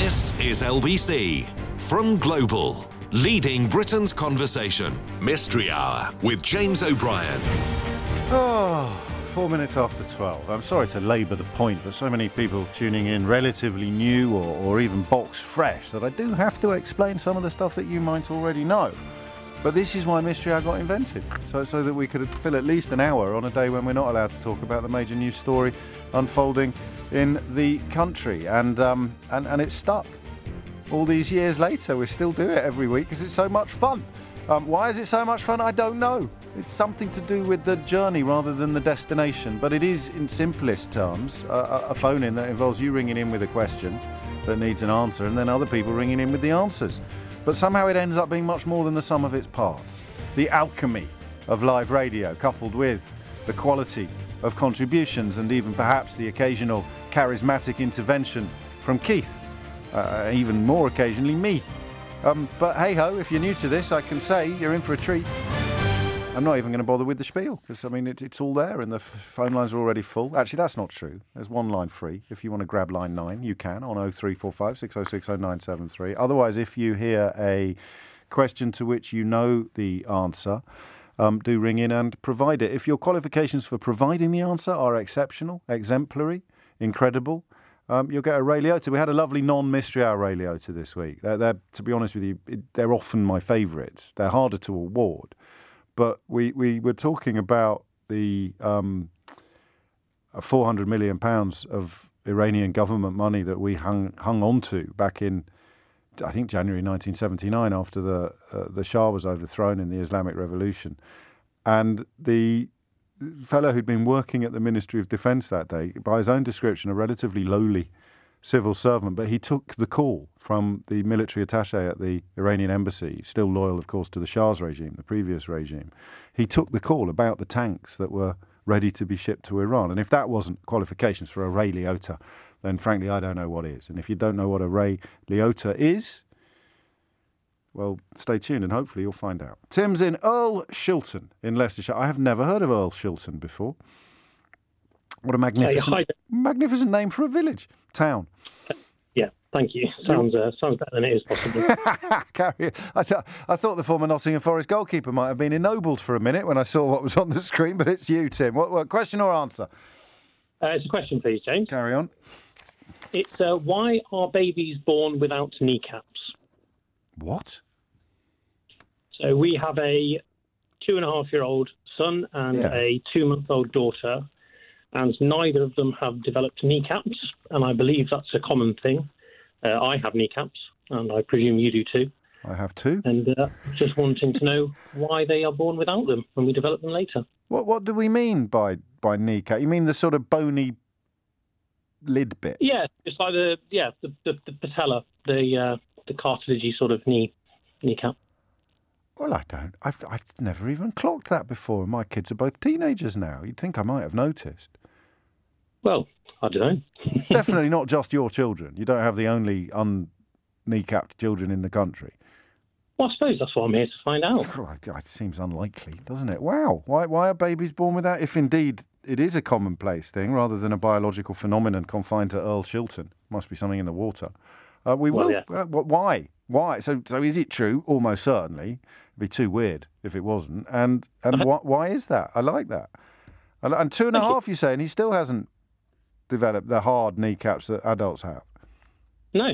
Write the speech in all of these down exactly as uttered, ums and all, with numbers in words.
This is L B C from Global, leading Britain's conversation. Mystery Hour with James O'Brien. Oh, four minutes after twelve. I'm sorry to labour the point, but so many people tuning in relatively new or, or even box fresh that I do have to explain some of the stuff that you might already know. But this is why Mystery Hour got invented, so so that we could fill at least an hour on a day when we're not allowed to talk about the major news story unfolding in the country. And um, and, and it's stuck. All these years later, we still do it every week because it's so much fun. Um, why is it so much fun? I don't know. It's something to do with the journey rather than the destination. But it is, in simplest terms, a, a phone-in that involves you ringing in with a question that needs an answer and then other people ringing in with the answers. But somehow it ends up being much more than the sum of its parts. The alchemy of live radio, coupled with the quality of contributions and even perhaps the occasional charismatic intervention from Keith, uh, even more occasionally me. Um, but hey-ho, if you're new to this, I can say you're in for a treat. I'm not even going to bother with the spiel, because, I mean, it, it's all there and the f- phone lines are already full. Actually, that's not true. There's one line free. If you want to grab line nine, you can on oh three four five, six oh six, oh nine seven three. Otherwise, if you hear a question to which you know the answer, um, do ring in and provide it. If your qualifications for providing the answer are exceptional, exemplary, incredible, Um, you'll get a Ray Liotta. We had a lovely non-Mystery Hour Ray Liotta this week. They're, they're, to be honest with you, they're often my favourites. They're harder to award. But we, we were talking about the um, four hundred million pounds of Iranian government money that we hung hung on to back in, I think, January nineteen seventy-nine, after the uh, the Shah was overthrown in the Islamic Revolution. And the fellow who'd been working at the Ministry of Defence that day, by his own description, a relatively lowly civil servant, but he took the call from the military attaché at the Iranian embassy, still loyal, of course, to the Shah's regime, the previous regime. He took the call about the tanks that were ready to be shipped to Iran. And if that wasn't qualifications for a Ray Liotta, then frankly, I don't know what is. And if you don't know what a Ray Liotta is, well, stay tuned and hopefully you'll find out. Tim's in Earl Shilton in Leicestershire. I have never heard of Earl Shilton before. What a magnificent, yeah, magnificent name for a village, town. Yeah, thank you. Sounds uh, sounds better than it is possible. Carry it. I, th- I thought the former Nottingham Forest goalkeeper might have been ennobled for a minute when I saw what was on the screen, but it's you, Tim. What, what question or answer? Uh, it's a question, please, James. Carry on. It's uh, why are babies born without kneecaps? What? So we have a two and a half year old son and Yeah. a two month old daughter, and neither of them have developed kneecaps, and I believe that's a common thing. Uh, I have kneecaps, and I presume you do too. I have two. And uh, just wanting to know why they are born without them when we develop them later. What What do we mean by by kneecap? You mean the sort of bony lid bit? Yeah, it's like the yeah the the, the patella, the uh, the cartilagey sort of knee kneecap. Well, I don't. I've I've never even clocked that before. My kids are both teenagers now. You'd think I might have noticed. Well, I don't know. It's definitely not just your children. You don't have the only un-kneecapped children in the country. Well, I suppose that's what I'm here to find out. Oh, it seems unlikely, doesn't it? Wow. Why why are babies born with that? If indeed it is a commonplace thing rather than a biological phenomenon confined to Earl Shilton. Must be something in the water. Uh, we Well, will. yeah. Uh, wh- why? Why? So so is it true? Almost certainly. It'd be too weird if it wasn't. And and Uh-huh. wh- why is that? I like that. And, and two and a Thank you. half, you say, and he still hasn't developed the hard kneecaps that adults have. No.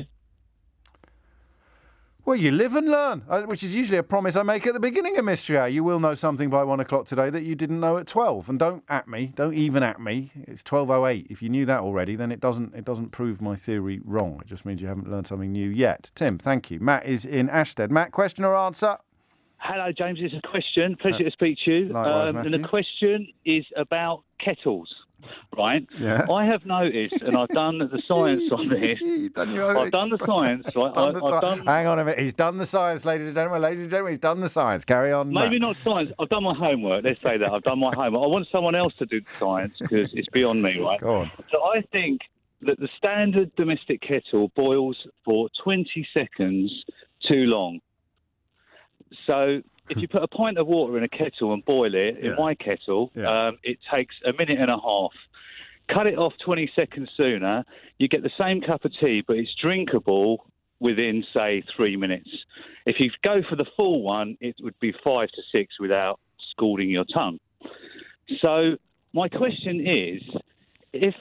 Well, you live and learn, uh, which is usually a promise I make at the beginning of Mystery Hour. You will know something by one o'clock today that you didn't know at twelve. And don't at me, don't even at me. It's twelve oh eight. If you knew that already, then it doesn't it doesn't prove my theory wrong. It just means you haven't learned something new yet. Tim, thank you. Matt is in Ashstead. Matt, question or answer? Hello, James. It's a question. Pleasure to speak to you. Likewise, Um, and Matthew. the question is about kettles, right? Yeah. I have noticed, and I've done the science on this. You've done your I've done the science, He's right? done I- the I've sci- done- Hang on a minute. He's done the science, ladies and gentlemen. Ladies and gentlemen, he's done the science. Carry on, Maybe Matt. not science. I've done my homework. Let's say that. I've done my homework. I want someone else to do the science because it's beyond me, right? Go on. So I think that the standard domestic kettle boils for twenty seconds too long. So if you put a pint of water in a kettle and boil it, Yeah. in my kettle, Yeah. um, it takes a minute and a half. cut it off twenty seconds sooner, you get the same cup of tea, but it's drinkable within, say, three minutes. If you go for the full one, it would be five to six without scalding your tongue. So my question is, if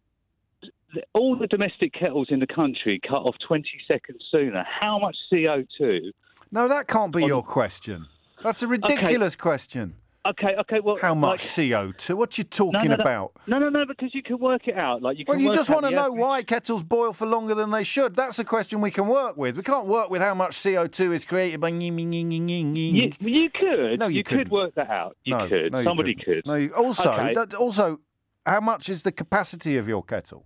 all the domestic kettles in the country cut off twenty seconds sooner, how much C O two... No, that can't be on... your question. That's a ridiculous okay. question. Okay, okay, well... How much like, C O two? What you talking no, no, no, about? No, no, no, because you can work it out. Like you can Well, you work just out want to the know average... why kettles boil for longer than they should. That's a question we can work with. We can't work with how much C O two is created by... You, you could. No, you, you could work that out. You no, could. No, you Somebody couldn't. could. No, you... Also, okay. that, also, how much is the capacity of your kettle?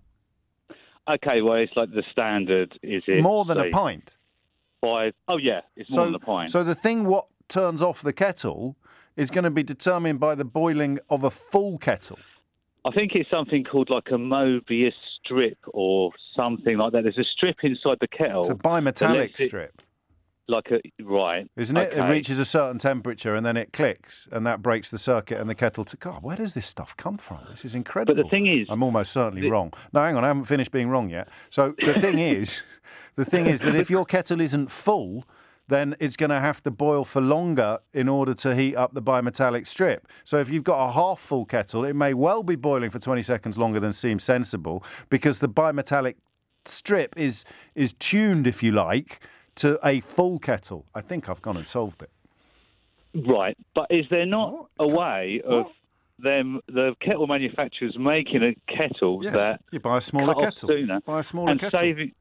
Okay, well, it's like the standard is it... More than say, a pint? Five... Oh, yeah, it's more so, than a pint. So the thing what turns off the kettle is going to be determined by the boiling of a full kettle. I think it's something called like a Mobius strip or something like that. There's a strip inside the kettle. It's a bimetallic it, strip. Like a right, isn't it? Okay. It reaches a certain temperature and then it clicks, and that breaks the circuit, and the kettle. To God, where does this stuff come from? This is incredible. But the thing is, I'm almost certainly the, wrong. No, hang on, I haven't finished being wrong yet. So the thing is, the thing is that if your kettle isn't full, then it's going to have to boil for longer in order to heat up the bimetallic strip. So if you've got a half-full kettle, it may well be boiling for twenty seconds longer than seems sensible, because the bimetallic strip is is tuned, if you like, to a full kettle. I think I've gone and solved it. Right, but is there not what? a way of what? them, the kettle manufacturers making a kettle yes. that you buy a smaller cut kettle, off sooner buy a smaller and kettle. saving?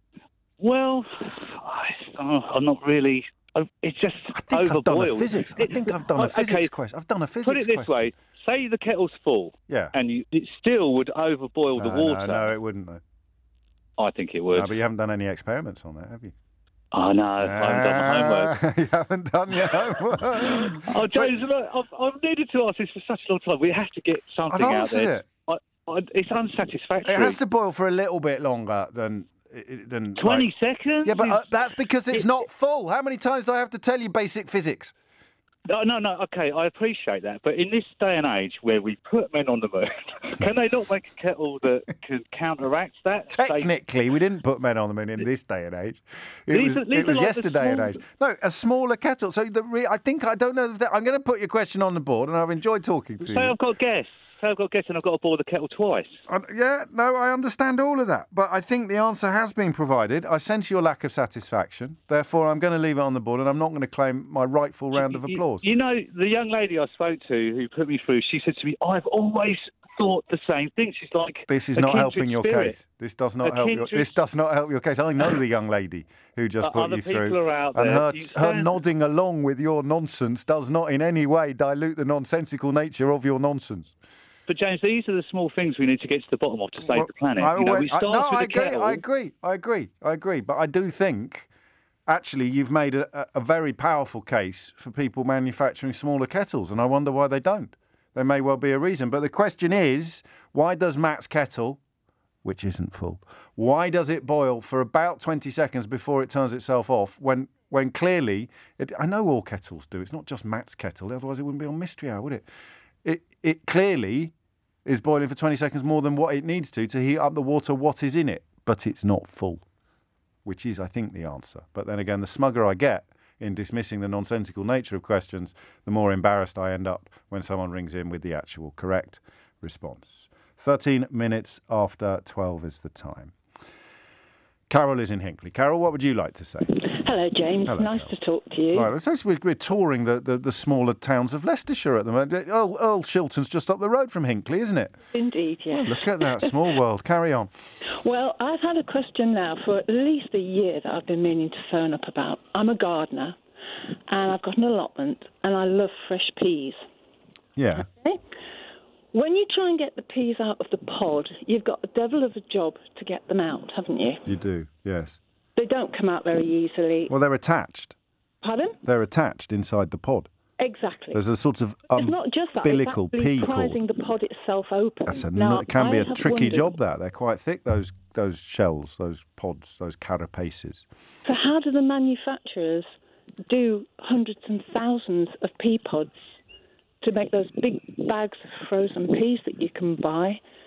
Well, I, oh, I'm not really. It's just I think overboiled. I've done a physics. I think I've done a okay, physics question. I've done a physics Put it this question. way: say the kettle's full, yeah, and you, it still would overboil no, the water. No, no, it wouldn't though. I think it would. No, but you haven't done any experiments on that, have you? Oh, no, I haven't done my homework. You haven't done your homework. Oh, James, so, look, I've, I've needed to ask this for such a long time. We have to get something I've out there. It. I, I, it's unsatisfactory. It has to boil for a little bit longer than... than twenty like, seconds? Yeah, but uh, that's because it's it, not full. How many times do I have to tell you basic physics? No, no, no, okay, I appreciate that. But in this day and age where we put men on the moon, can they not make a kettle that can counteract that? Technically, we didn't put men on the moon in this day and age. It these was, are, these it was like yesterday small... and age. No, a smaller kettle. So the re- I think, I don't know, that I'm going to put your question on the board, and I've enjoyed talking to Say you. I've got a guess. Say I've got a guess and I've got to boil the kettle twice. Uh, yeah, no, I understand all of that. But I think the answer has been provided. I sense your lack of satisfaction. Therefore, I'm going to leave it on the board, and I'm not going to claim my rightful round of applause. You, you know, the young lady I spoke to who put me through, she said to me, I've always thought the same thing. She's like, this is not helping your spirit. case. This does not a help your. This does not help your case. I know the young lady who just uh, put you through, are out and there. her You her stand... nodding along with your nonsense does not in any way dilute the nonsensical nature of your nonsense. But James, these are the small things we need to get to the bottom of to save well, the planet. I, you know, we I, start no, with I the agree. kettle. I agree. I agree. I agree. But I do think, actually, you've made a, a very powerful case for people manufacturing smaller kettles, and I wonder why they don't. There may well be a reason. But the question is, why does Matt's kettle, which isn't full, why does it boil for about twenty seconds before it turns itself off when when clearly, it, I know all kettles do. It's not just Matt's kettle. Otherwise, it wouldn't be on Mystery Hour, would it? It it clearly is boiling for twenty seconds more than what it needs to to heat up the water what is in it. But it's not full, which is, I think, the answer. But then again, the smugger I get in dismissing the nonsensical nature of questions, the more embarrassed I end up when someone rings in with the actual correct response. thirteen minutes after twelve is the time. Carol is in Hinckley. Carol, what would you like to say? Hello, James. Hello, nice Carol. to talk to you. Right, so we're, we're touring the, the, the smaller towns of Leicestershire at the moment. Earl, Earl Shilton's just up the road from Hinckley, isn't it? Indeed, yes. Oh, look at that, small world. Carry on. Well, I've had a question now for at least a year that I've been meaning to phone up about. I'm a gardener, and I've got an allotment, and I love fresh peas. Yeah. Okay? When you try and get the peas out of the pod, you've got the devil of a job to get them out, haven't you? You do, yes. They don't come out very easily. Well, they're attached. Pardon? They're attached inside the pod. Exactly. There's a sort of it's not just that, umbilical it's pea prizing cord. the pod itself open. That's a, now, it can be I a have tricky wondered, job, that. They're quite thick, those those shells, those pods, those carapaces. So how do the manufacturers do hundreds and thousands of pea pods to make those big bags of frozen peas that you can buy?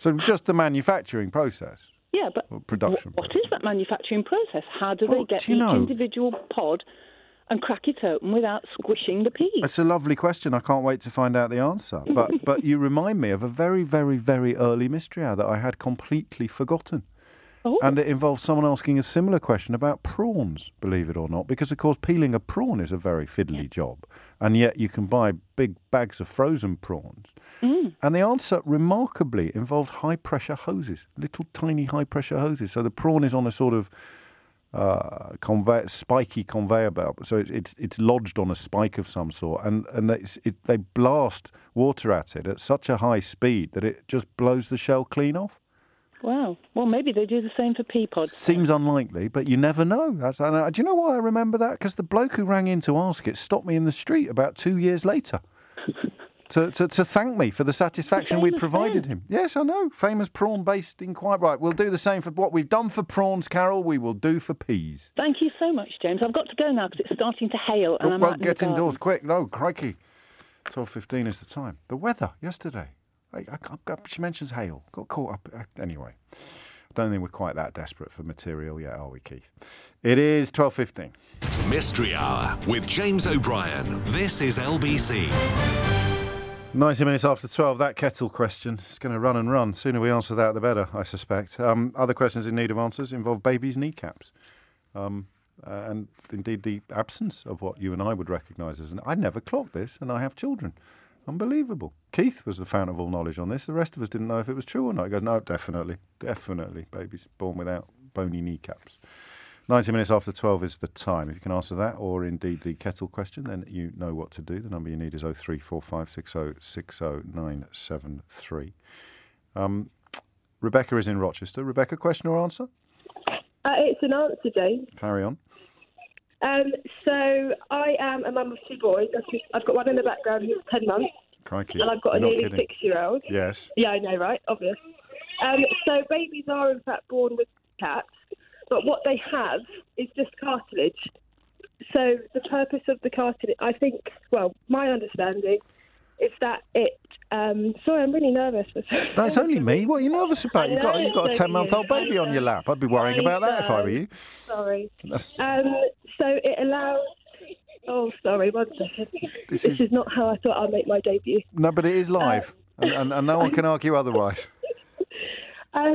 So just the manufacturing process. Yeah, but or production. Wh- what is that manufacturing process? How do Well, they get do you the know- individual pod and crack it open without squishing the peas? It's a lovely question. I can't wait to find out the answer. But but you remind me of a very, very, very early mystery hour that I had completely forgotten. Oh. And it involves someone asking a similar question about prawns, believe it or not, because, of course, peeling a prawn is a very fiddly job, and yet you can buy big bags of frozen prawns. Mm. And the answer, remarkably, involved high-pressure hoses, little tiny high-pressure hoses. So the prawn is on a sort of uh, convey- spiky conveyor belt, so it's, it's it's lodged on a spike of some sort, and, and it's, it, they blast water at it at such a high speed that it just blows the shell clean off. Wow. Well, maybe they do the same for pea pods. Seems unlikely, but you never know. That's, and, uh, do you know why I remember that? Because the bloke who rang in to ask it stopped me in the street about two years later to, to, to thank me for the satisfaction we'd provided him. Yes, I know. Famous prawn-based inquiry. Right, we'll do the same for what we've done for prawns, Carol, we will do for peas. Thank you so much, James. I've got to go now because it's starting to hail and Oh, I'm well, out in get the indoors garden. quick. No, crikey. twelve fifteen is the time. The weather yesterday. I, I, I, she mentions hail. Got caught up. Uh, anyway. Don't think we're quite that desperate for material yet, are we, Keith? It is twelve fifteen. Mystery Hour with James O'Brien. This is L B C. ninety minutes after twelve, that kettle question is going to run and run. Sooner we answer that, the better, I suspect. Um, other questions in need of answers involve babies' kneecaps. Um, uh, and indeed the absence of what you and I would recognise as an... I never clocked this, and I have children. Unbelievable. Keith was the fountain of all knowledge on this. The rest of us didn't know if it was true or not. He goes, no, definitely, definitely. Babies born without bony kneecaps. ninety minutes after twelve is the time. If you can answer that or indeed the kettle question, then you know what to do. The number you need is oh three four five six oh six oh nine seven three. Um, Rebecca is in Rochester. Rebecca, question or answer? Uh, it's an answer, James. Carry on. Um, so I am a mum of two boys. I've, just, I've got one in the background who's ten months, Crikey. and I've got a You're not nearly kidding. six-year-old. Yes. Yeah, I know, right? Obvious. Um, so babies are in fact born with caps, but what they have is just cartilage. So the purpose of the cartilage, I think, well, my understanding is that it. Um, sorry, I'm really nervous. That's only me. What are you nervous about? You've got, you've got a ten-month-old baby on your lap. I'd be worrying I about that if I were you. Sorry. That's- Um, so it allows. Oh, sorry, one second. This This, is- is... not how I thought I'd make my debut. No, but it is live, and, and, and no one can argue otherwise. Um,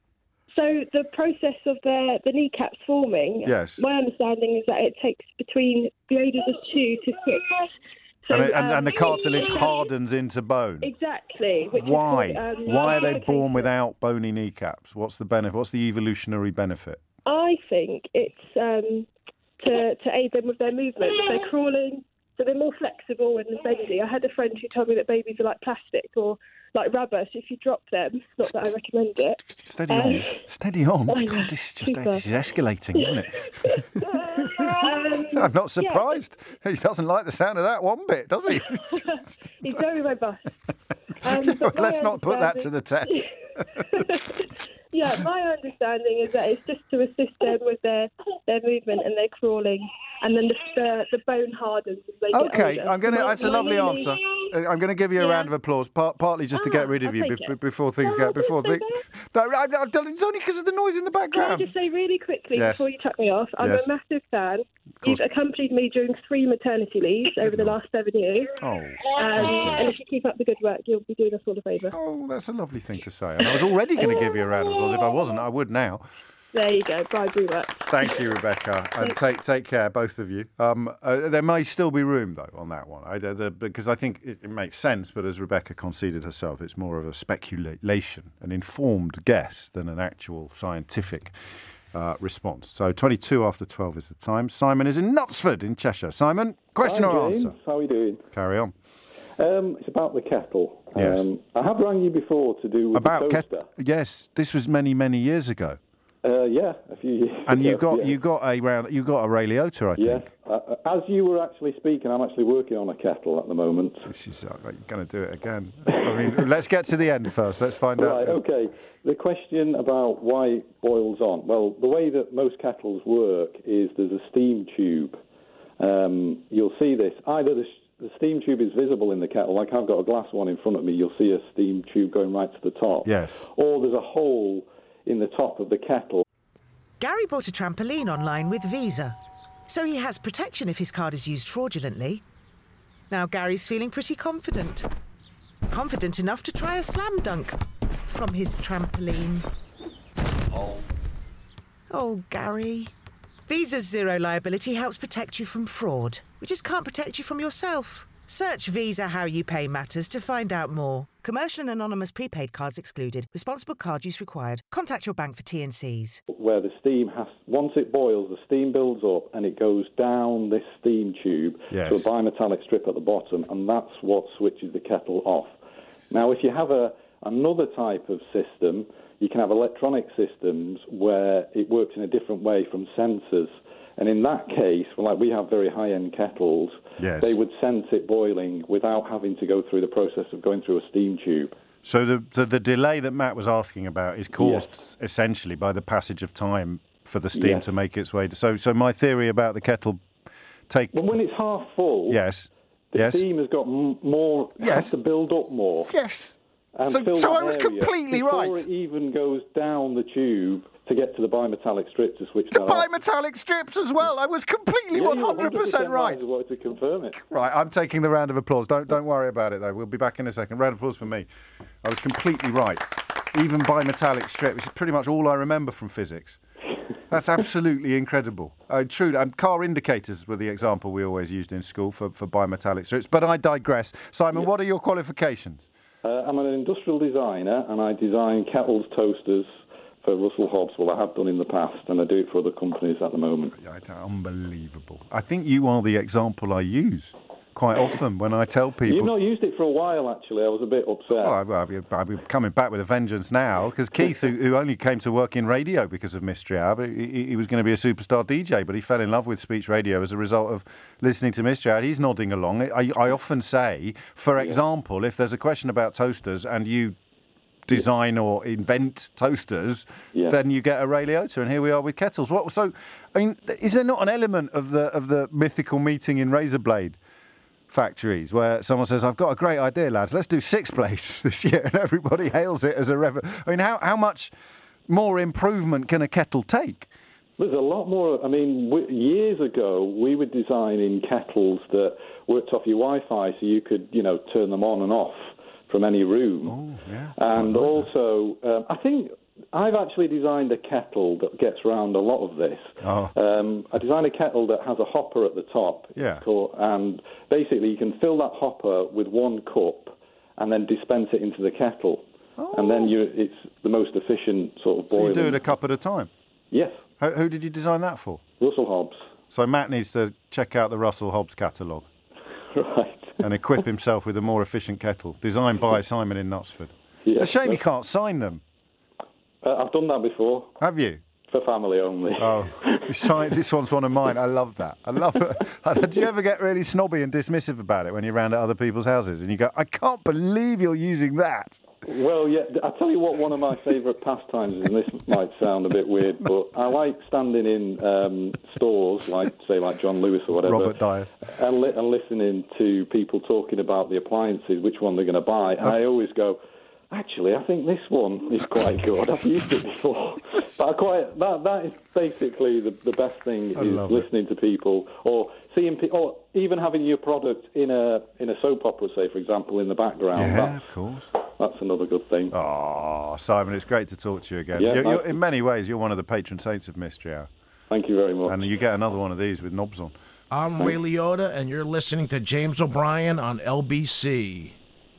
so the process of the, the kneecaps forming, Yes. my understanding is that it takes between the ages of two to six. So, And, it, and, and the um, cartilage hardens into bone. Exactly. Which is Why? called, um, Why are they adaptation. born without bony kneecaps? What's the benefit? What's the evolutionary benefit? I think it's um, to, to aid them with their movement. They're crawling, so they're more flexible and bendy. I had a friend who told me that babies are like plastic or like rubber, so if you drop them, not that I recommend it. Steady Um, on. Steady on. I know, God, this is just super. this is escalating, isn't it? Um, I'm not surprised. He doesn't like the sound of that one bit, does he? He's very robust. Um, but my Let's not put that to understanding- the test. Yeah, my understanding is that it's just to assist them with their, their movement and their crawling, and then the the, the bone hardens as they get Okay, older. I'm going to. My- That's a my lovely nearly- answer. Uh, I'm going to give you a Yeah. round of applause, par- partly just to get Ah, rid of I'll you take be- it. before things No, get before don't things. say No, I, I, it's only because of the noise in the Can I background. just say really quickly Yes. before you cut me off, I'm Yes. a massive fan. course. You've accompanied me during three maternity leaves over the last seven years. Oh, Um, and if you keep up the good work, you'll be doing us all a favour. oh, that's a lovely thing to say. And I was already going to give you a round of applause. If I wasn't, I would now. There you go, bribery work. Thank you, Rebecca. And take take care, both of you. Um, uh, there may still be room, though, on that one, I, the, the, because I think it, it makes sense. But as Rebecca conceded herself, it's more of a speculation, an informed guess than an actual scientific uh, response. So twenty-two after twelve is the time. Simon is in Knutsford in Cheshire. Simon, question Hi, or James. answer? How are you doing? Carry on. Um, it's about the kettle. Yes. Um, I have rang you before to do with About the ket- toaster. yes, this was many many years ago, Uh, yeah, a few years and you ago, got yeah. you got a round you got a Ray Liotta, I Yeah. think. Uh, as you were actually speaking, I'm actually working on a kettle at the moment. This is uh, you're going to do it again. I mean, let's get to the end first. Let's find Right, out. okay. The question about why it boils on. Well, the way that most kettles work is there's a steam tube. Um, you'll see this. Either the, the steam tube is visible in the kettle. Like I've got a glass one in front of me, you'll see a steam tube going right to the top. Yes. Or there's a hole in the top of the kettle. Gary bought a trampoline online with Visa, so he has protection if his card is used fraudulently. Now Gary's feeling pretty confident. Confident enough to try a slam dunk from his trampoline. Oh. Oh, Gary. Visa's zero liability helps protect you from fraud. We just can't protect you from yourself. Search Visa How You Pay Matters to find out more. Commercial and anonymous prepaid cards excluded. Responsible card use required. Contact your bank for T and Cs. Where the steam has, once it boils, the steam builds up and it goes down this steam tube yes. to a bimetallic strip at the bottom, and that's what switches the kettle off. Now, if you have a another type of system, you can have electronic systems where it works in a different way from sensors. And in that case, like we have very high-end kettles, yes. they would sense it boiling without having to go through the process of going through a steam tube. So the the, the delay that Matt was asking about is caused yes. essentially by the passage of time for the steam yes. to make its way. To, so so my theory about the kettle take... But when it's half full, yes, the yes. steam has got m- more, yes. has to build up more. Yes. And so fill so that I was area completely before right. Before it even goes down the tube to get to the bimetallic strip to switch The that off. bimetallic strips as well. I was completely Yeah, one hundred percent right. I just wanted to confirm it. Right, I'm taking the round of applause. Don't don't worry about it, though. We'll be back in a second. Round of applause for me. I was completely right. Even bimetallic strip, which is pretty much all I remember from physics. That's absolutely incredible. Uh, true, um, car indicators were the example we always used in school for, for bimetallic strips. But I digress. Simon, yeah. what are your qualifications? Uh, I'm an industrial designer, and I design kettles, toasters for Russell Hobbs. Well, I have done in the past, and I do it for other companies at the moment. Unbelievable. I think you are the example I use quite often when I tell people... You've not used it for a while, actually. I was a bit upset. Well, I, well I'll be coming back with a vengeance now, because Keith, who, who only came to work in radio because of Mystery Hour, but he, he was going to be a superstar D J, but he fell in love with speech radio as a result of listening to Mystery Hour. He's nodding along. I, I often say, for example, if there's a question about toasters and you design or invent toasters, yeah. then you get a Ray Liotta, and here we are with kettles. What? So, I mean, is there not an element of the of the mythical meeting in Razorblade factories where someone says, I've got a great idea, lads, let's do six blades this year, and everybody hails it as a rev... I mean, how, how much more improvement can a kettle take? There's a lot more. I mean, we, years ago, we were designing kettles that worked off your Wi-Fi, so you could, you know, turn them on and off from any room. Oh, yeah. And like also, um, I think I've actually designed a kettle that gets around a lot of this. Oh. Um, I designed a kettle that has a hopper at the top. Yeah. Called, and basically, you can fill that hopper with one cup and then dispense it into the kettle. Oh. And then you, it's the most efficient sort of boiling. So you do it a cup at a time? Yes. Who, who did you design that for? Russell Hobbs. So Matt needs to check out the Russell Hobbs catalogue. Right. And equip himself with a more efficient kettle, designed by Simon in Knutsford. Yes, it's a shame you can't sign them. Uh, I've done that before. Have you? For family only. Oh, signed, this one's one of mine. I love that. I love it. Do you ever get really snobby and dismissive about it when you're around at other people's houses and you go, I can't believe you're using that? Well, yeah, I'll tell you what one of my favourite pastimes is, and this might sound a bit weird, but I like standing in um, stores, like, say, like John Lewis or whatever. Robert Dyers. And, li- and listening to people talking about the appliances, which one they're going to buy. And I always go, actually, I think this one is quite good. I've used it before. But I quite that that is basically the, the best thing I is listening it. to people or seeing pe- or even having your product in a in a soap opera, say, for example, in the background. Yeah, that's, of course. That's another good thing. Oh, Simon, it's great to talk to you again. Yeah, you're, you're, in many ways, you're one of the patron saints of Mystery Hour. Thank you very much. And you get another one of these with knobs on. I'm Ray Liotta, and you're listening to James O'Brien on L B C.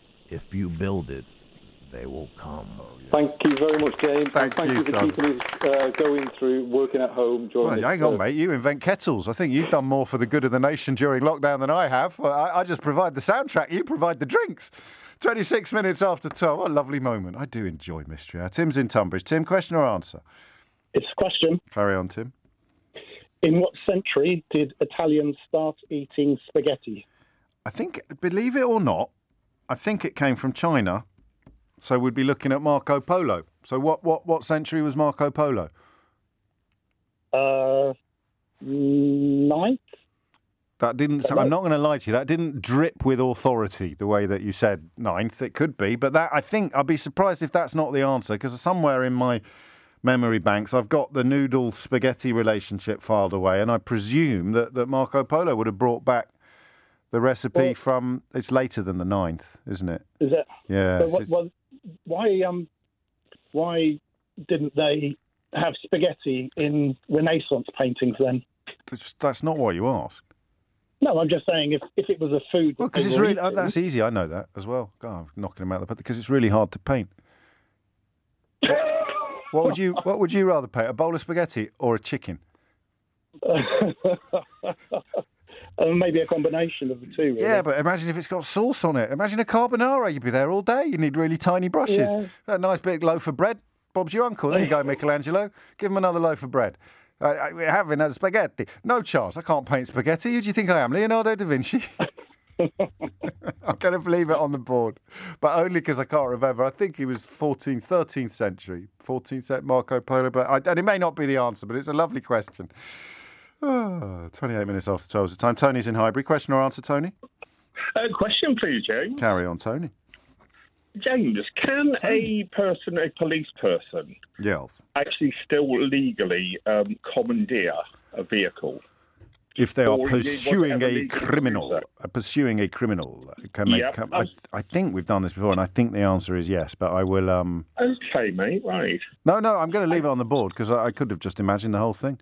If you build it, they will come. Oh, yes. Thank you very much, James. Thank, Thank you, you for son. keeping us uh, going through, working at home. During Well, this, hang on, uh, mate. You invent kettles. I think you've done more for the good of the nation during lockdown than I have. I, I just provide the soundtrack. You provide the drinks. twenty-six minutes after twelve. What a lovely moment. I do enjoy Mystery Hour. Tim's in Tunbridge. Tim, question or answer? It's a question. Carry on, Tim. In what century did Italians start eating spaghetti? I think, believe it or not, I think it came from China. So we'd be looking at Marco Polo. So what, what, what century was Marco Polo? Uh, ninth? That didn't. I'm not going to lie to you. That didn't drip with authority the way that you said ninth. It could be, but that I think I'd be surprised if that's not the answer, because somewhere in my memory banks I've got the noodle spaghetti relationship filed away, and I presume that, that Marco Polo would have brought back the recipe well, from. It's later than the ninth, isn't it? Is it? Yeah. So what, well, why um, why didn't they have spaghetti in Renaissance paintings then? That's, that's not what you asked. No, I'm just saying if, if it was a food. Well, because it's really eating, that's easy. I know that as well. God, I'm knocking them out of the park because it's really hard to paint. What, what would you What would you rather paint? A bowl of spaghetti or a chicken? Uh, maybe a combination of the two. Really. Yeah, but imagine if it's got sauce on it. Imagine a carbonara. You'd be there all day. You need really tiny brushes. Yeah. A nice big loaf of bread. Bob's your uncle. There you go, Michelangelo. Give him another loaf of bread. Uh, we're having a spaghetti. No chance. I can't paint spaghetti. Who do you think I am, Leonardo da Vinci? I'm going to believe it on the board, but only because I can't remember. I think he was fourteenth, thirteenth century, fourteenth century Marco Polo. But I, and it may not be the answer, but it's a lovely question. Oh, twenty-eight minutes after twelve is the time. Tony's in Highbury. Question or answer, Tony? Uh, question, please, James. Carry on, Tony. James, can Tony. a person, a police person, yes, actually still legally um, commandeer a vehicle? If they are or pursuing a criminal, uh, pursuing a criminal, can they? Yep. Come, I, I think we've done this before, and I think the answer is yes. But I will. Um... Okay, mate. Right. No, no, I'm going to leave it on the board because I, I could have just imagined the whole thing.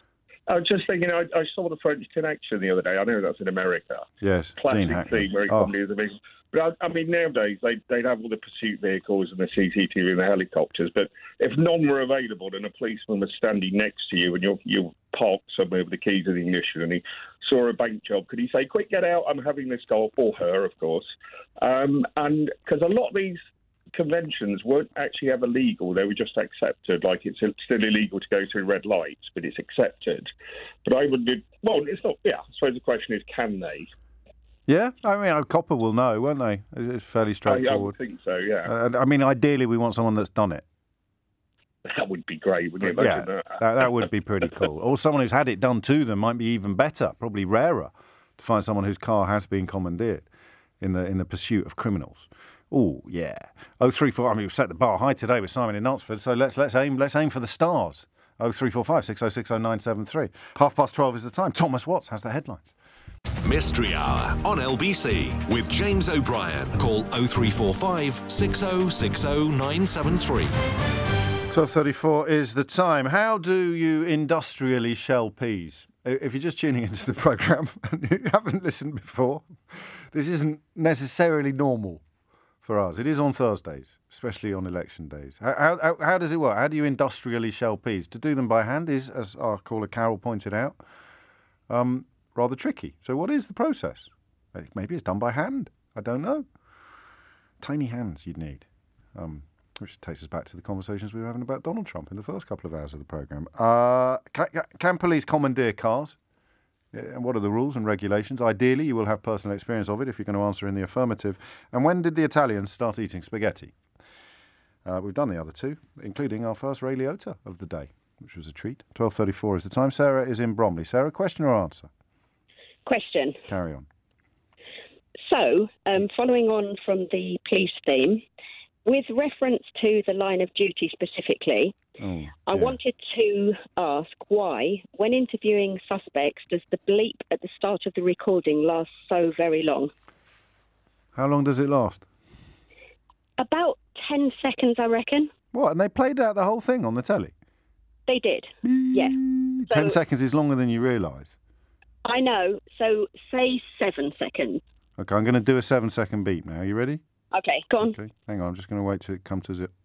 I was just thinking, I, I saw the French Connection the other day. I know that's in America. Yes, classic Gene thing where he oh. commandeers a vehicle. But I, I mean, nowadays they they'd have all the pursuit vehicles and the C C T V and the helicopters. But if none were available and a policeman was standing next to you and you're you're parked somewhere with the keys in the ignition and he saw a bank job, could he say, "Quick, get out! I'm having this guy," or her, of course? Um, and because a lot of these conventions weren't actually ever legal, they were just accepted. Like it's still illegal to go through red lights, but it's accepted. But I would, well, it's not. Yeah, I suppose the question is, can they? Yeah, I mean, a copper will know, won't they? It's fairly straightforward. I, I would think so, yeah. Uh, I mean, ideally, we want someone that's done it. That would be great, wouldn't it? Yeah, that? that, that would be pretty cool. Or someone who's had it done to them might be even better, probably rarer, to find someone whose car has been commandeered in the in the pursuit of criminals. Oh, yeah. Oh, three, four. I mean, we've set the bar high today with Simon in Knutsford, so let's let's aim let's aim for the stars. Oh, three, four, five, six, oh, six, oh, nine, seven, three. Half past twelve is the time. Thomas Watts has the headlines. Mystery Hour on L B C with James O'Brien. Call oh three four five, six oh six oh, nine seven three. twelve thirty-four is the time. How do you industrially shell peas? If you're just tuning into the programme and you haven't listened before, this isn't necessarily normal for us. It is on Thursdays, especially on election days. How, how, how does it work? How do you industrially shell peas? To do them by hand is, as our caller Carol pointed out, um, rather tricky. So what is the process? Maybe it's done by hand. I don't know. Tiny hands you'd need. Um, which takes us back to the conversations we were having about Donald Trump in the first couple of hours of the programme. Uh, can, can police commandeer cars? And what are the rules and regulations? Ideally, you will have personal experience of it if you're going to answer in the affirmative. And when did the Italians start eating spaghetti? Uh, we've done the other two, including our first Ray Liotta of the day, which was a treat. twelve thirty-four is the time. Sarah is in Bromley. Sarah, question or answer? Question. Carry on. So, um, following on from the police theme, with reference to the line of duty specifically, oh, I yeah. wanted to ask why, when interviewing suspects, does the bleep at the start of the recording last so very long? How long does it last? About ten seconds, I reckon. What, and they played out the whole thing on the telly? They did, yeah. Ten so, seconds is longer than you realise. I know, so say seven seconds. OK, I'm going to do a seven-second beep now. Are you ready? OK, go on. Okay, hang on, I'm just going to wait till it comes to zip.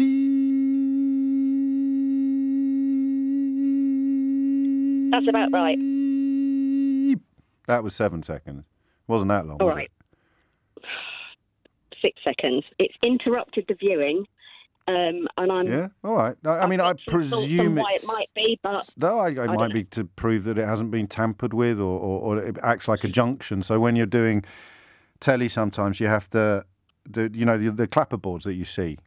That's about right. That was seven seconds. Wasn't that long, All was right. it? Six seconds. It's interrupted the viewing, um, and I'm... Yeah, all right. I, I mean, I presume why it's... it might be, but... No, I, it I might be to prove that it hasn't been tampered with or, or, or it acts like a junction. So when you're doing telly sometimes you have to... The, you know, the, the clapperboards that you see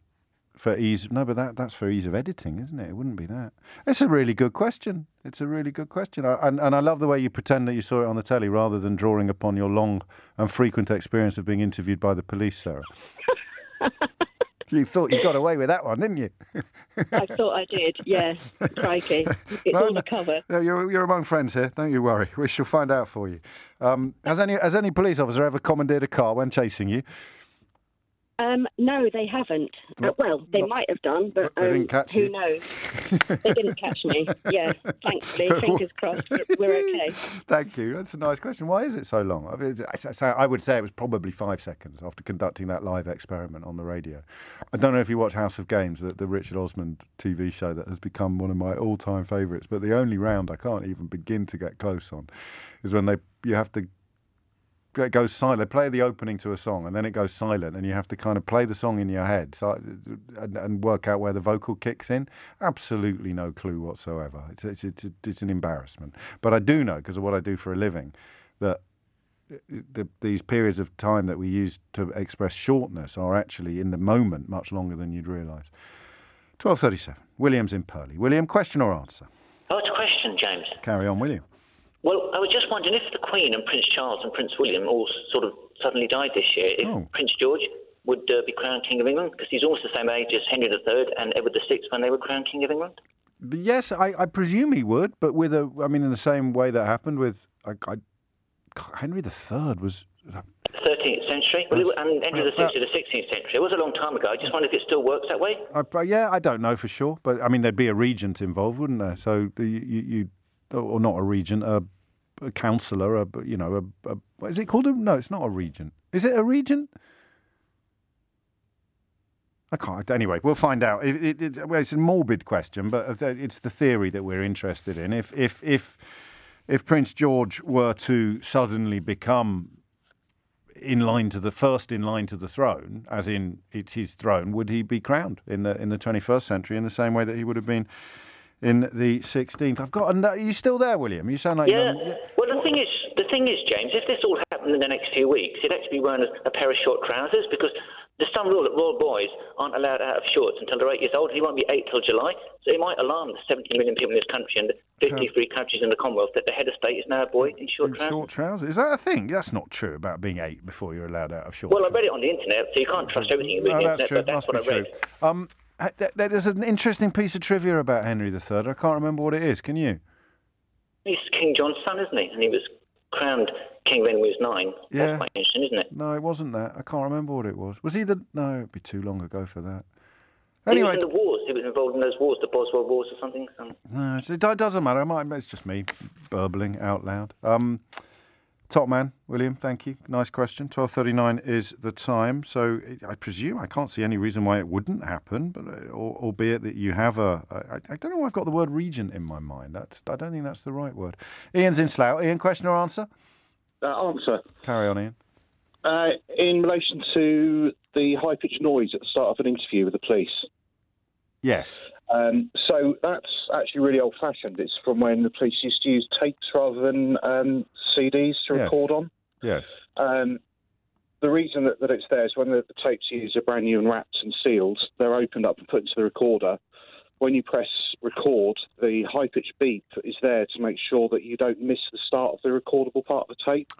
for ease. No, but that, that's for ease of editing, isn't it? It wouldn't be that. It's a really good question. It's a really good question. I, and, and I love the way you pretend that you saw it on the telly rather than drawing upon your long and frequent experience of being interviewed by the police, Sarah. You thought you got away with that one, didn't you? I thought I did, yeah. Crikey. It's No, all no, a cover. no, you're, you're among friends here. Don't you worry. We shall find out for you. Um, has any has any police officer ever commandeered a car when chasing you? Um, no, they haven't. Uh, well, they might have done, but They um, didn't catch who you. knows? They didn't catch me. Yeah, thankfully, fingers crossed, we're okay. Thank you. That's a nice question. Why is it so long? I, mean, it's- I would say it was probably five seconds after conducting that live experiment on the radio. I don't know if you watch House of Games, the, the Richard Osman T V show that has become one of my all-time favourites, but the only round I can't even begin to get close on is when they you have to it goes silent. They play the opening to a song and then it goes silent and you have to kind of play the song in your head so, and, and work out where the vocal kicks in. Absolutely no clue whatsoever. It's, it's, it's, it's an embarrassment. But I do know, because of what I do for a living, that the, these periods of time that we use to express shortness are actually, in the moment, much longer than you'd realise. twelve thirty-seven. William's in Purley. William, question or answer? Oh, it's a question, James. Carry on, William. Well, I was just wondering if the Queen and Prince Charles and Prince William all sort of suddenly died this year, if Oh. Prince George would uh, be crowned King of England, because he's almost the same age as Henry the Third and Edward the Sixth when they were crowned King of England. Yes, I, I presume he would, but with a, I mean, in the same way that happened with I, I, Henry the Third was. thirteenth century, well, it- and Henry the Sixth is the sixteenth century. It was a long time ago. I just wonder if it still works that way. I, yeah, I don't know for sure, but I mean, there'd be a regent involved, wouldn't there? So the, you, you, or not a regent, a, a councillor, a you know, a, a what is it called? A, no, it's not a regent. Is it a regent? I can't. Anyway, we'll find out. It, it, it, well, it's a morbid question, but it's the theory that we're interested in. If if if if Prince George were to suddenly become in line to the first in line to the throne, as in it's his throne, would he be crowned in the in the twenty-first century in the same way that he would have been in the sixteenth? I've got. Are you still there, William? You sound like Yeah. you're, Well, the thing is, the thing is, James, if this all happened in the next few weeks, he'd actually be wearing a, a pair of short trousers, because there's some rule that royal boys aren't allowed out of shorts until they're eight years old. He won't be eight till July, so it might alarm the seventy million people in this country and the fifty-three countries in the Commonwealth that the head of state is now a boy in short in trousers. short trousers. Is that a thing? That's not true about being eight before you're allowed out of short. Well, I read it on the internet, so you can't trust everything you read No, on the that's internet, true. but that's Must what I be read. true. Um, th- th- there's an interesting piece of trivia about Henry the Third. I can't remember what it is. Can you? He's King John's son, isn't he? And he was crowned king when he was nine. Yeah. That's quite interesting, isn't it? No, it wasn't that. I can't remember what it was. Was he the? No, it'd be too long ago for that. He Anyway, was in the wars. He was involved in those wars, the Boswell Wars or something. Um, no, it do- doesn't matter. I might, it's just me burbling out loud. Um, top man, William. Thank you. Nice question. Twelve thirty-nine is the time. So I presume I can't see any reason why it wouldn't happen. But uh, al- albeit that you have a, I, I don't know why I've got the word regent in my mind. That's I don't think that's the right word. Ian's in Slough. Ian, question or answer? Uh, answer. Carry on, Ian. Uh, in relation to the high-pitched noise at the start of an interview with the police. Yes. Um, so that's actually really old-fashioned. It's from when the police used to use tapes rather than um, C Ds to Yes. record on. Yes. Um, the reason that, that it's there is when the, the tapes used are brand new and wrapped and sealed, they're opened up and put into the recorder. When you press record, the high-pitched beep is there to make sure that you don't miss the start of the recordable part of the tape.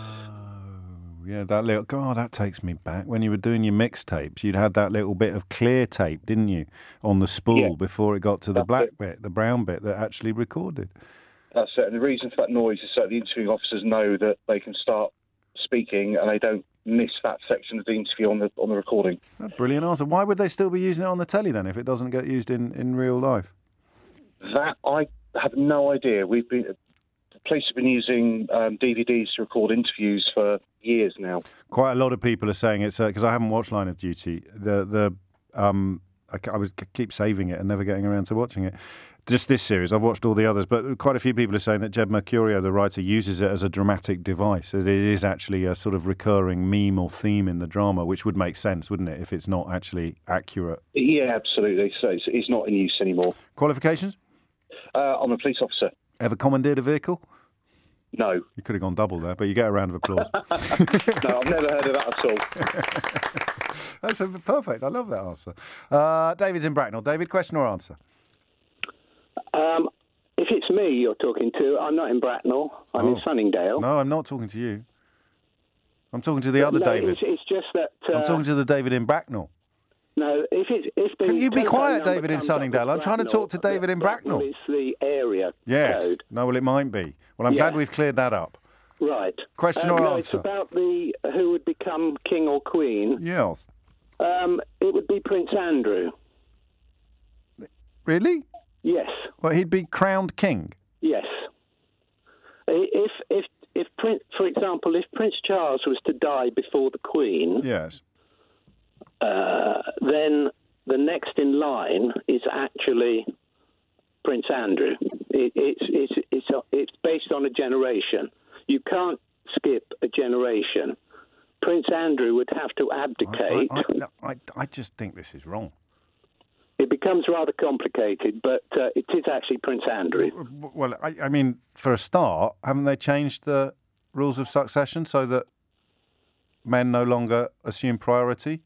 Yeah, that little. God, that takes me back. When you were doing your mixtapes, you'd had that little bit of clear tape, didn't you, on the spool Yeah. before it got to the That's black it. bit, the brown bit that actually recorded. That's it. And the reason for that noise is so the interviewing officers know that they can start speaking and they don't miss that section of the interview on the on the recording. That's a brilliant answer. Why would they still be using it on the telly then if it doesn't get used in, in real life? That I have no idea. We've been the police have been using um, D V Ds to record interviews for years now. Quite a lot of people are saying it's because I haven't watched Line of Duty. The the um I, I was keep saving it and never getting around to watching it. Just this series, I've watched all the others, but quite a few people are saying that Jed Mercurio, the writer, uses it as a dramatic device. It is actually a sort of recurring meme or theme in the drama, which would make sense, wouldn't it, if it's not actually accurate? Yeah, absolutely. So it's, it's not in use anymore. Qualifications? Uh, I'm a police officer. Ever commandeered a vehicle? No. You could have gone double there, but you get a round of applause. No, I've never heard of that at all. That's a, perfect. I love that answer. Uh, David's in Bracknell. David, question or answer? Um, if it's me you're talking to, I'm not in Bracknell. I'm Oh. in Sunningdale. No, I'm not talking to you. I'm talking to the other no, David. It's, it's just that. Uh, I'm talking to the David in Bracknell. No, if it's if the Can you be telephone quiet, number David in comes up Sunningdale? with I'm trying to talk to David in Bracknell. It's the area Yes. code. No, well, it might be. Well, I'm Yeah. glad we've cleared that up. Right. Question um, or no, answer? It's about the who would become king or queen. Yes. Um, it would be Prince Andrew. Really? Yes. Well, he'd be crowned king. Yes. If if if Prince, for example, if Prince Charles was to die before the Queen, Yes. uh, then the next in line is actually Prince Andrew. It, it's it's it's it's based on a generation. You can't skip a generation. Prince Andrew would have to abdicate. I, I, no, I, I just think this is wrong. It becomes rather complicated, but uh, it is actually Prince Andrew. Well, I, I mean, for a start, haven't they changed the rules of succession so that men no longer assume priority?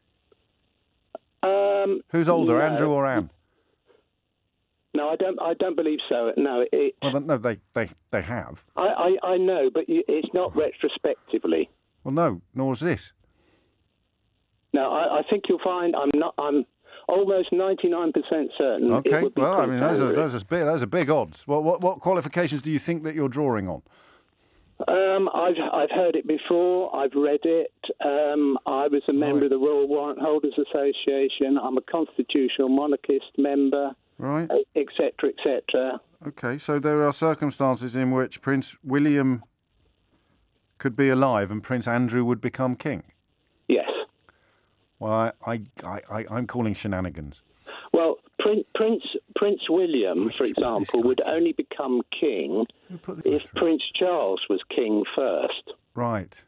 Um, Who's older, no. Andrew or Anne? No, I don't. I don't believe so. No, it, Well, no, they, they, they have. I, I, I know, but you- it's not retrospectively. Well, no, nor is this. No, I, I think you'll find I'm not. I'm almost ninety-nine percent certain. it Okay, would be well, I Prince mean, those are, Andrew. those, are big, those are big odds. What, what, what qualifications do you think that you're drawing on? Um, I've I've heard it before. I've read it. Um, I was a member of the Royal Warrant Holders Association. I'm a constitutional monarchist member, Right. et cetera, et cetera. Okay, so there are circumstances in which Prince William could be alive and Prince Andrew would become king. Yes. Well, I, I, I, I, I'm calling shenanigans. Well, Prince Prince Prince William, for example, would only become king if Prince Charles was king first. Right.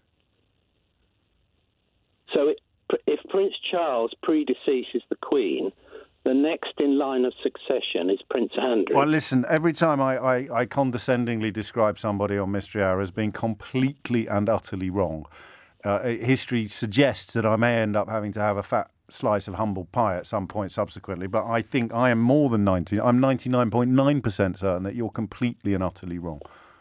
So it, if Prince Charles predeceases the Queen, the next in line of succession is Prince Andrew. Well, listen, every time I, I, I condescendingly describe somebody on Mystery Hour as being completely and utterly wrong, uh, history suggests that I may end up having to have a fat slice of humble pie at some point subsequently, but I think I am more than ninety. I'm ninety-nine point nine percent certain that you're completely and utterly wrong.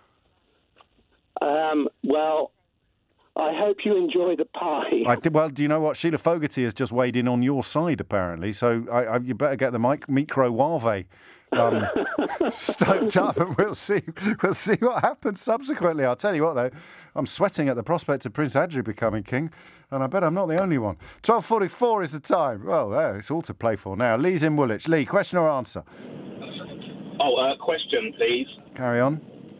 Um, well, I hope you enjoy the pie. I th- well, do you know what? Sheila Fogarty has just weighed in on your side, apparently. So I, I, you better get the mic- microwave um, stoked up, and we'll see. We'll see what happens subsequently. I'll tell you what, though, I'm sweating at the prospect of Prince Andrew becoming king, and I bet I'm not the only one. twelve forty-four is the time. Well, there, it's all to play for now. Lee's in Woolwich. Lee, question or answer? Oh, uh, question, please. Carry on.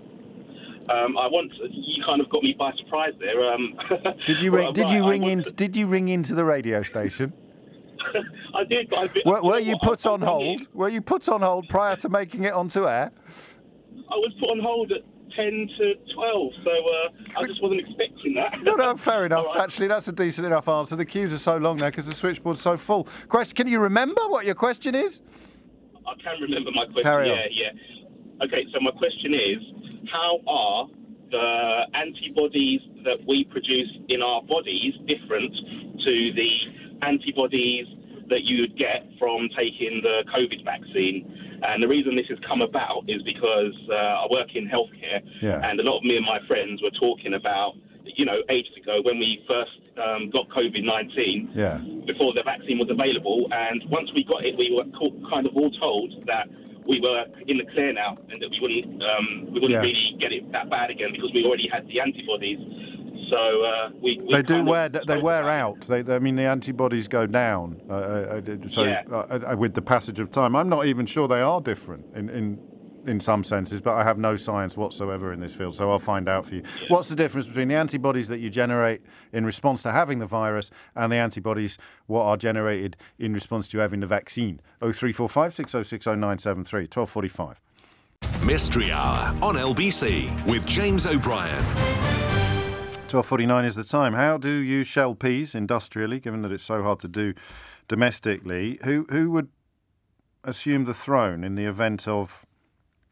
Um, I want. You kind of got me by surprise there. Um, Did you well, ring? Did right, you I ring in? want to- Did you ring into the radio station? I did. But I, Were, were you what, put I- on I rang in- hold? Were you put on hold prior to making it onto air? I was put on hold at ten to twelve, so uh, I just wasn't expecting that. No, no, fair enough. Actually, that's a decent enough answer. The queues are so long now because the switchboard's so full. Question: Can you remember what your question is? I can remember my question. Carry on. yeah, yeah. Okay, so my question is, how are the antibodies that we produce in our bodies different to the antibodies that you would get from taking the COVID vaccine? And the reason this has come about is because uh, I work in healthcare, Yeah. and a lot of me and my friends were talking about, you know, ages ago when we first um, got COVID nineteen, Yeah. before the vaccine was available. And once we got it, we were co- kind of all told that we were in the clear now and that we wouldn't um, we wouldn't Yeah. really get it that bad again because we already had the antibodies. So uh, we, we They do kind of wear. They spoke wear about it. out. They, I mean, the antibodies go down. Uh, uh, uh, so Yeah. uh, uh, with the passage of time, I'm not even sure they are different in, in in some senses. But I have no science whatsoever in this field, so I'll find out for you. What's the difference between the antibodies that you generate in response to having the virus and the antibodies what are generated in response to having the vaccine? Oh three four five six oh six oh nine seven three. twelve forty-five. Mystery Hour on L B C with James O'Brien. twelve forty-nine is the time. How do you shell peas industrially, given that it's so hard to do domestically? Who who would assume the throne in the event of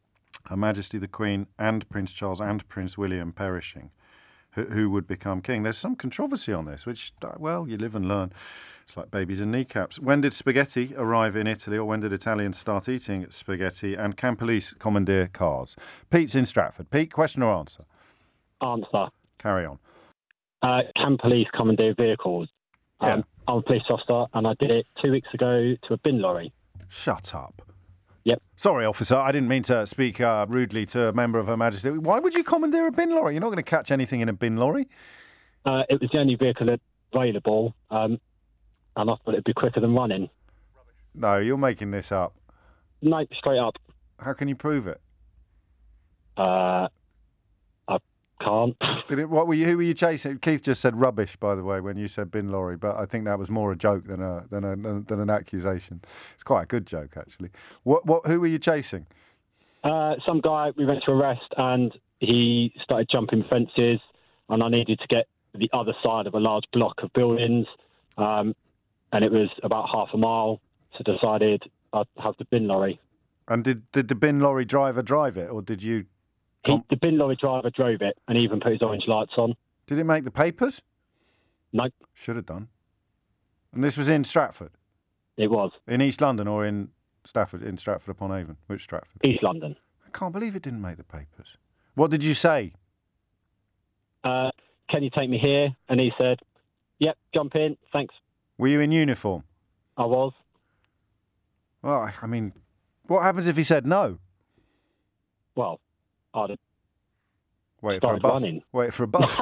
Her Majesty the Queen and Prince Charles and Prince William perishing, who, who would become king. There's some controversy on this, which, well, you live and learn. It's like babies and kneecaps. When did spaghetti arrive in Italy, or when did Italians start eating spaghetti? And can police commandeer cars? Pete's in Stratford. Pete, question or answer? Answer. Carry on. Uh, can police commandeer vehicles? Yeah. Um, I'm a police officer, and I did it two weeks ago to a bin lorry. Shut up. Yep. Sorry, officer, I didn't mean to speak uh, rudely to a member of Her Majesty. Why would you commandeer a bin lorry? You're not going to catch anything in a bin lorry. Uh, it was the only vehicle available, um, and I thought it'd be quicker than running. No, you're making this up. No, straight up. How can you prove it? Uh, I can't. Did it, what were you? Who were you chasing? Keith just said rubbish, by the way, when you said bin lorry, but I think that was more a joke than a than a than an accusation. It's quite a good joke, actually. What what? Who were you chasing? Uh, some guy we went to arrest, and he started jumping fences, and I needed to get to the other side of a large block of buildings, um, and it was about half a mile. So decided I'd have the bin lorry. And did did the bin lorry driver drive it, or did you? He, the bin lorry driver drove it and even put his orange lights on. Did it make the papers? No. Should have done. And this was in Stratford? It was. In East London or in Stafford, in Stratford upon Avon? Which Stratford? East London. I can't believe it didn't make the papers. What did you say? Uh, can you take me here? And he said, yep, jump in, thanks. Were you in uniform? I was. Well, I mean, what happens if he said no? Well, I'd have Wait for a bus. Running. Wait for a bus.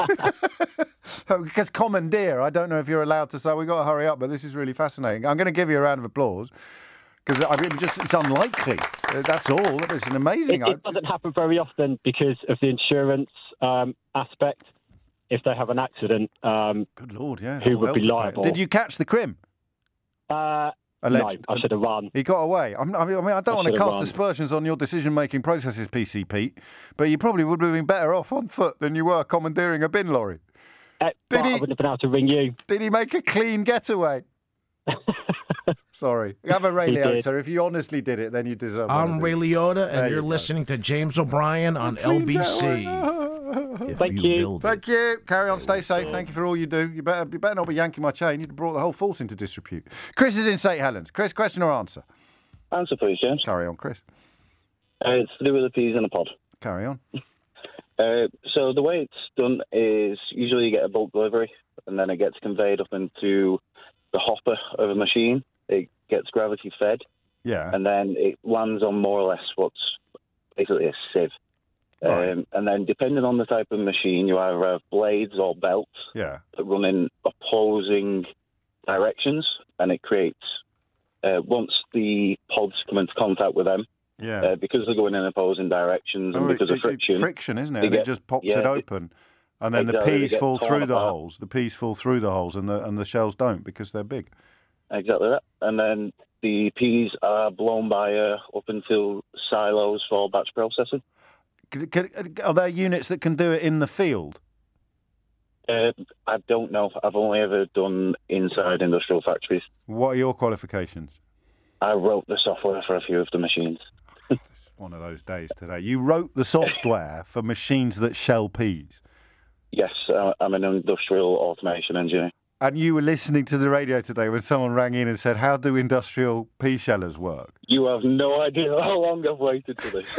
Because commandeer, I don't know if you're allowed to say. We've got to hurry up, but this is really fascinating. I'm going to give you a round of applause because I mean, just it's unlikely. That's all. It's an amazing. It, it doesn't happen very often because of the insurance um, aspect. If they have an accident, um, good lord, yeah, who would be liable? Did you catch the crim? Uh, Alleged, no, I should have run. He got away. I'm, I mean, I don't I want to cast run. aspersions on your decision-making processes, P C Pete, but you probably would have been better off on foot than you were commandeering a bin lorry. Uh, did well, he, I wouldn't have been able to ring you. Did he make a clean getaway? Sorry. Have a Ray He did. Liotta. If you honestly did it, then you deserve one I'm of Ray these. Liotta, There and you you're go. listening to James O'Brien on L B C. If Thank you. you. build it, Thank you. Carry on. Stay safe. Thank you for all you do. You better, you better not be yanking my chain. You'd have brought the whole force into disrepute. Chris is in Saint Helens. Chris, question or answer? Answer, please, James. Carry on, Chris. Uh, it's to do with the peas in a pod. Carry on. Uh, so the way it's done is usually you get a bulk delivery, and then it gets conveyed up into the hopper of a machine. It gets gravity fed, Yeah. and then it lands on more or less what's basically a sieve. Right. Um, and then depending on the type of machine, you either have blades or belts Yeah. that run in opposing directions, and it creates, uh, once the pods come into contact with them, Yeah. uh, because they're going in opposing directions and Oh, because it- of friction. It's friction, isn't it? they And it get- just pops yeah, it open. And then exactly, the they peas get fall torn through the apart. holes. The peas fall through the holes and the and the shells don't because they're big. Exactly that. And then the peas are blown by uh, up into silos for batch processing. Can- can- Are there units that can do it in the field? Uh, I don't know. I've only ever done inside industrial factories. What are your qualifications? I wrote the software for a few of the machines. It's one of those days today. You wrote the software for machines that shell peas. Yes, uh, I'm an industrial automation engineer. And you were listening to the radio today when someone rang in and said, how do industrial pea shellers work? You have no idea how long I've waited for this.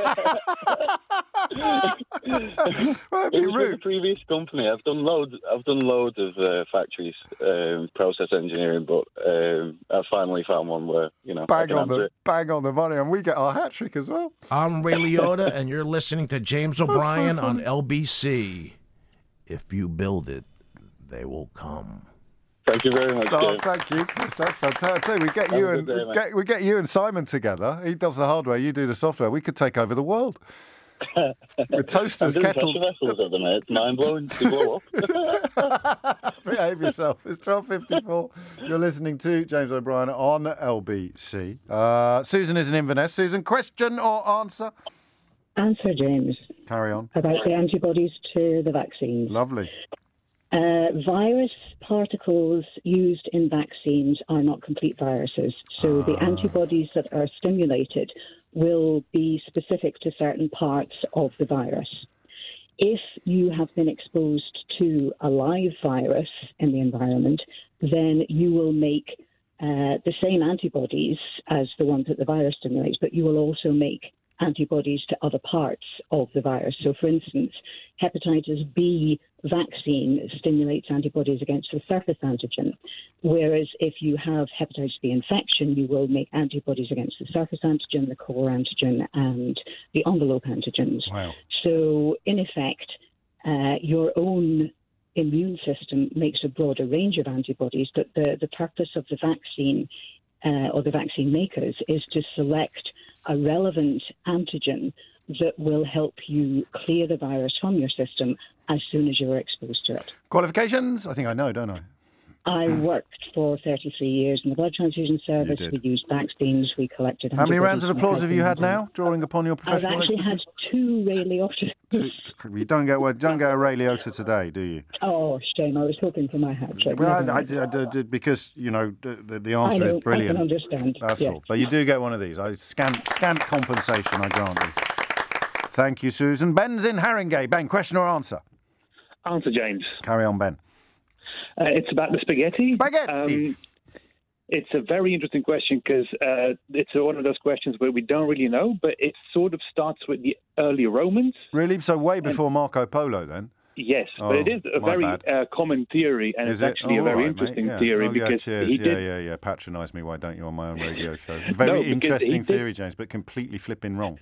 Well, it was with the previous company. I've done loads. I've done loads of uh, factories, um, process engineering, but um, I finally found one where you know I Bang can on answer the it. bang on the money, and we get our hat trick as well. I'm Ray Liotta, and you're listening to James That's so O'Brien on funny. L B C. If you build it, they will come. Thank you very much, Oh, James. thank you, Chris. That's fantastic. We get Have you a and good day, we mate. get, we get you and Simon together. He does the hardware, you do the software. We could take over the world. With toasters, I'm doing kettles. pressure vessels at the minute. It's mind blowing to blow up. Behave yourself. It's twelve fifty-four. You're listening to James O'Brien on L B C. Uh, Susan is in Inverness. Susan, question or answer? Answer, James. Carry on. About the antibodies to the vaccines. Lovely. Uh, virus particles used in vaccines are not complete viruses. So the antibodies that are stimulated will be specific to certain parts of the virus. If you have been exposed to a live virus in the environment, then you will make uh, the same antibodies as the ones that the virus stimulates, but you will also make antibodies to other parts of the virus. So, for instance, hepatitis B vaccine stimulates antibodies against the surface antigen, whereas if you have hepatitis B infection, you will make antibodies against the surface antigen, the core antigen, and the envelope antigens. Wow. So, in effect, uh, your own immune system makes a broader range of antibodies, but the, the purpose of the vaccine uh, or the vaccine makers is to select a relevant antigen that will help you clear the virus from your system as soon as you are exposed to it. Qualifications? I think I know, don't I? I worked for thirty-three years in the blood transfusion service. We used vaccines. We collected How many antibodies rounds of from applause have you had health now, drawing upon your I've professional actually expertise? had two Ray Liotta. You don't get well, don't get a Ray Liotta today, do you? Oh, shame. I was hoping for my hat trick. Well, Never I, I, mind. did, I did, did because you know the, the, the I answer know, is brilliant. I can understand. That's yes. all. But you do get one of these. I scant scant compensation, I grant you. Thank you, Susan. Ben's in Haringey. Ben, question or answer? Answer, James. Carry on, Ben. Uh, it's about the spaghetti. Spaghetti. Um, it's a very interesting question because uh, it's one of those questions where we don't really know, but it sort of starts with the early Romans. Really? So way before Marco Polo, then? Yes, Oh, but it is a my very bad. uh, common theory, and Is it's it? actually Oh, a very all right, interesting mate. Yeah. theory oh, yeah, because cheers. he yeah, did. yeah, yeah. Patronise me, why don't you, on my own radio show? Very because interesting he did- theory, James, but completely flipping wrong.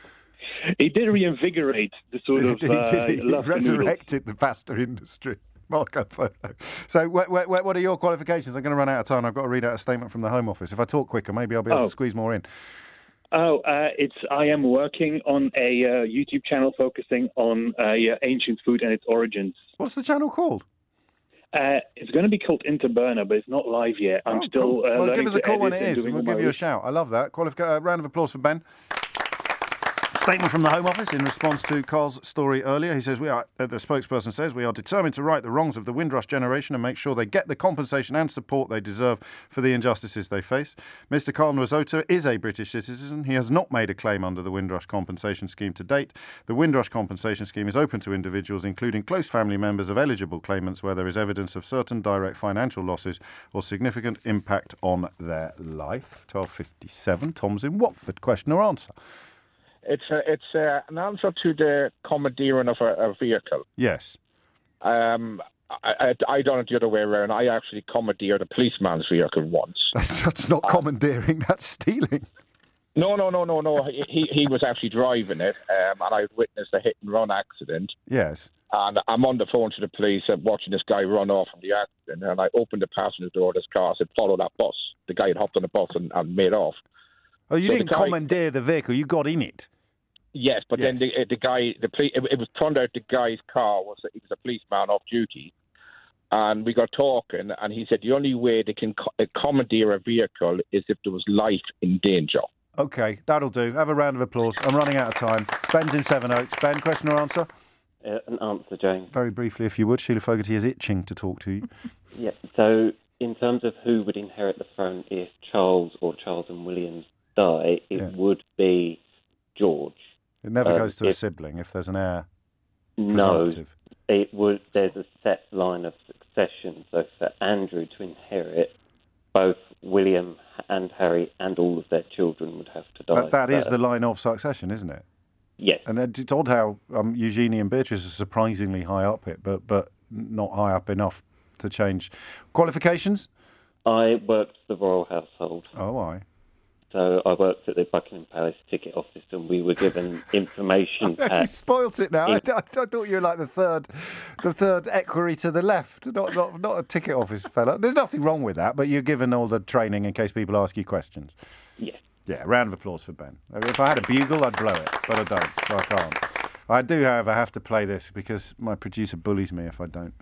He did reinvigorate the sort of he uh, did, he love for noodles. resurrected the pasta industry. Marco Polo. So, wh- wh- wh- what are your qualifications? I'm going to run out of time. I've got to read out a statement from the Home Office. If I talk quicker, maybe I'll be able Oh. to squeeze more in. Oh, uh, it's I am working on a uh, YouTube channel focusing on uh, yeah, ancient food and its origins. What's the channel called? Uh, it's going to be called Interburner, but it's not live yet. I'm Oh, still cool. uh, Well, learning give us a to call when edit it and is, doing and we'll all give my you a shout. I love that. Qualifi- uh, round of applause for Ben. Statement from the Home Office in response to Carl's story earlier. He says, "We are." Uh, the spokesperson says, "We are determined to right the wrongs of the Windrush generation and make sure they get the compensation and support they deserve for the injustices they face. Mister Carl Risotto is a British citizen. He has not made a claim under the Windrush compensation scheme to date. The Windrush compensation scheme is open to individuals, including close family members of eligible claimants, where there is evidence of certain direct financial losses or significant impact on their life." twelve fifty-seven. Tom's in Watford. Question or answer? It's a, it's a, an answer to the commandeering of a, a vehicle. Yes. Um, I, I, I done it the other way around. I actually commandeered a policeman's vehicle once. That's, that's not commandeering, that's stealing. No, no, no, no, no. He he was actually driving it, um, and I witnessed a hit and run accident. Yes. And I'm on the phone to the police and watching this guy run off from the accident. And I opened the passenger door of this car. I said, "Follow that bus." The guy had hopped on the bus and, and made off. Oh, you So the didn't guy- commandeer the vehicle, you got in it. Yes, but Yes. then the the guy, the police, it, it was turned out the guy's car was he was a policeman off duty, and we got talking, and he said the only way they can co- commandeer a vehicle is if there was life in danger. Okay, that'll do. Have a round of applause. I'm running out of time. Ben's in Sevenoaks. Ben, question or answer? Uh, an answer, James. Very briefly, if you would. Sheila Fogarty is itching to talk to you. Yeah, so in terms of who would inherit the throne if Charles or Charles and William die, it Yeah. would be George. It never Um, goes to a if- sibling if there's an heir No, presumptive. it would. There's a set line of succession. So for Andrew to inherit, both William and Harry and all of their children would have to die. That, that is first. the line of succession, isn't it? Yes. And it's odd how um, Eugenie and Beatrice are surprisingly high up it, but but not high up enough to change. Qualifications? I worked the royal household. Oh, I. So I worked at the Buckingham Palace ticket office, and we were given information. You at, spoilt it now. I, I, I thought you were like the third, the third equerry to the left, not not not a ticket office fella. There's nothing wrong with that, but you're given all the training in case people ask you questions. Yes. Yeah, a round of applause for Ben. If I had a bugle, I'd blow it, but I don't, so I can't. I do, however, have to play this because my producer bullies me if I don't.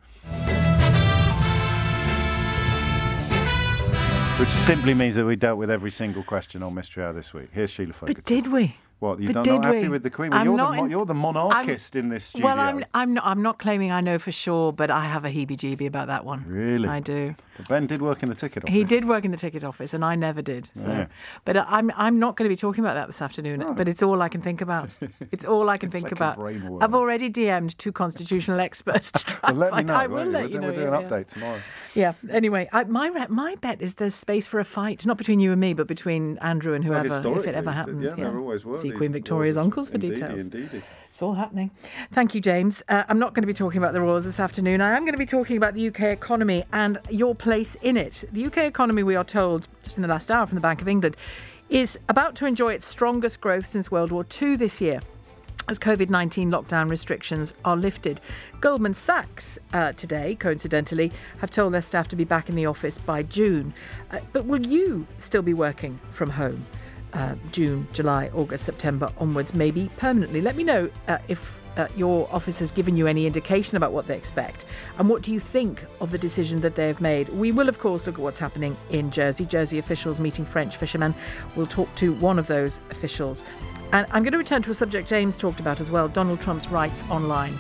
Which simply means that we dealt with every single question on Mystery Hour this week. Here's Sheila Fogarty. But did we? What, you But don't did not happy we? with the Queen? Well, I'm you're, the, not mo- in- you're the monarchist in this studio. Well, I'm, I'm, not, I'm not claiming I know for sure, but I have a heebie-jeebie about that one. Really? I do. Ben did work in the ticket office. He did work in the ticket office, and I never did. So, Yeah. but I'm I'm not going to be talking about that this afternoon. Oh. But it's all I can think about. It's all I can It's think like a about. brain worm. I've already D M'd two constitutional experts. To try Well, let and me find- know. I will won't let We'll you do- know. We'll do an yeah, update tomorrow. Yeah. Anyway, I, my re- my bet is there's space for a fight, not between you and me, but between Andrew and Well, whoever, if it historically, ever happened. yeah, there always were See these Queen Victoria's wars. uncles for Indeedy, details. indeedy. It's all happening. Thank you, James. Uh, I'm not going to be talking about the Royals this afternoon. I am going to be talking about the U K economy and your place in it. The U K economy, we are told, just in the last hour from the Bank of England, is about to enjoy its strongest growth since World War Two this year, as COVID nineteen lockdown restrictions are lifted. Goldman Sachs uh, today, coincidentally, have told their staff to be back in the office by June. Uh, but will you still be working from home? Uh, June, July, August, September onwards, maybe permanently. Let me know uh, if uh, your office has given you any indication about what they expect, and what do you think of the decision that they have made. We will, of course, look at what's happening in Jersey. Jersey officials meeting French fishermen. We'll talk to one of those officials. And I'm going to return to a subject James talked about as well, Donald Trump's rights online.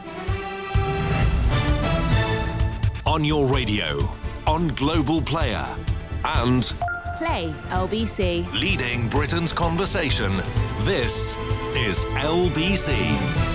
On your radio, on Global Player, and Play L B C. leading Britain's conversation. This is L B C.